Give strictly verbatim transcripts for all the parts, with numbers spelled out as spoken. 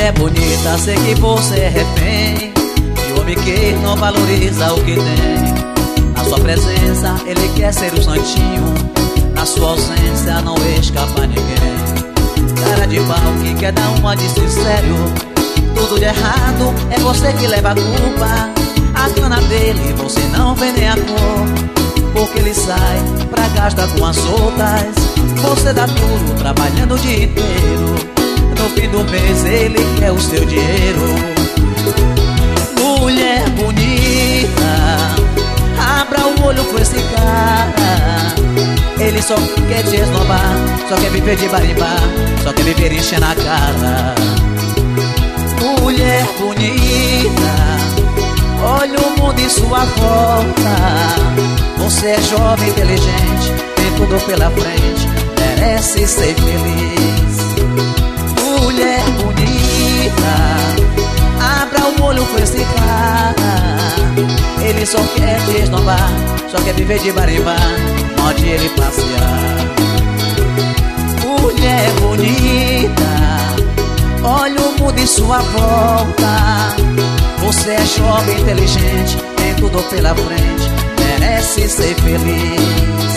Mulher bonita, sei que você é refém de homem que não valoriza o que tem. Na sua presença ele quer ser o santinho, na sua ausência não escapa ninguém. Cara de pau que quer dar uma de sincero, tudo de errado é você que leva a culpa. A cana dele você não vê nem a cor, porque ele sai pra gastar com as outras. Você dá tudo trabalhando o dia inteiro, no fim do mês ele quer o seu dinheiro. Mulher bonita, abra o olho com esse cara. Ele só quer te esnobar, só quer viver de barimbá, só quer viver enchendo a cara. Mulher bonita, olha o mundo em sua volta. Você é jovem, inteligente, tem tudo pela frente, merece ser feliz. Mulher bonita, abra o olho com esse cara. Ele só quer te esnobar, só quer viver de barimbá, onde ele passear. Mulher bonita, olha o mundo em sua volta. Você é jovem, inteligente, tem tudo pela frente, merece ser feliz.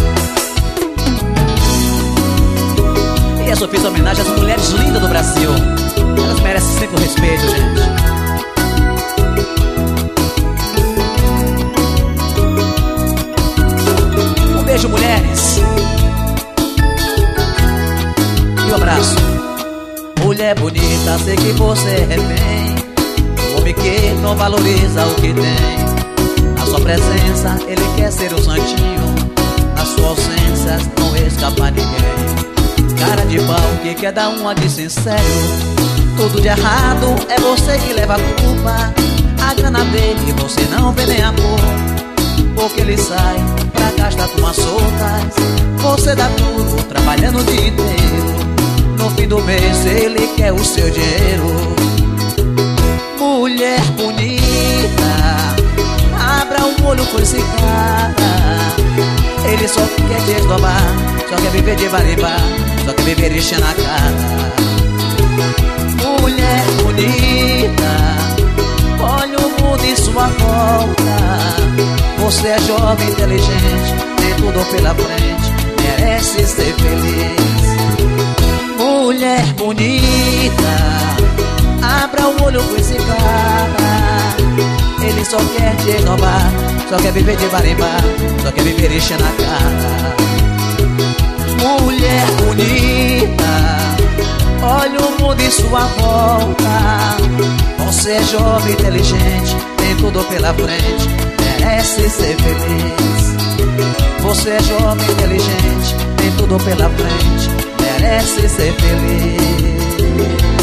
E essa eu fiz homenagem às mulheres lindas do Brasil. Elas merecem sempre o respeito, gente. Um beijo, mulheres, e um abraço. Mulher bonita, sei que você é refém, homem que não valoriza o que tem. Na sua presença ele quer ser o santinho, na sua ausência não escapa ninguém. Cara de pau que quer dar uma de sincero, tudo de errado é você que leva a culpa. A grana dele você não vê nem a cor, porque ele sai pra gastar com as outras. Você dá tudo trabalhando o dia inteiro, no fim do mês ele quer o seu dinheiro. Mulher bonita, abra o olho com esse cara. Ele só quer te esnobar, só quer viver de barimbá, só quer viver enchendo a cara. Mulher bonita, olha o mundo em sua volta. Você é jovem, inteligente, tem tudo pela frente, merece ser feliz. Mulher bonita, abra o olho com esse cara. Ele só quer te esnobar, só quer viver de barimbá, só quer viver enchendo a cara. Mulher bonita, olha o mundo em sua volta. Você é jovem, inteligente, tem tudo pela frente, merece ser feliz. Você é jovem, inteligente, tem tudo pela frente, merece ser feliz.